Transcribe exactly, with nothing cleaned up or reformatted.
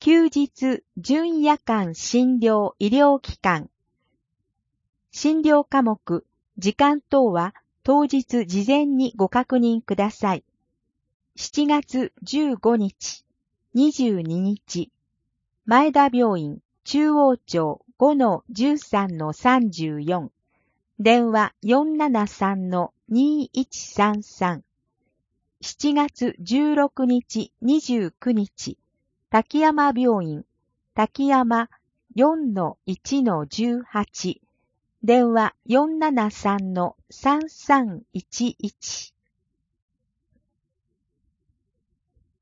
休日準夜間診療医療機関。診療科目、時間等は当日事前にご確認ください。しちがつじゅうごにち、にじゅうににち、前田病院中央町 ごのじゅうさんのさんじゅうよん、電話 よんななさんのにいちさんさん。しちがつじゅうろくにち、にじゅうくにち、滝山病院、滝山 よんのいちのじゅうはち、電話 よんななさんのさんさんいちいち。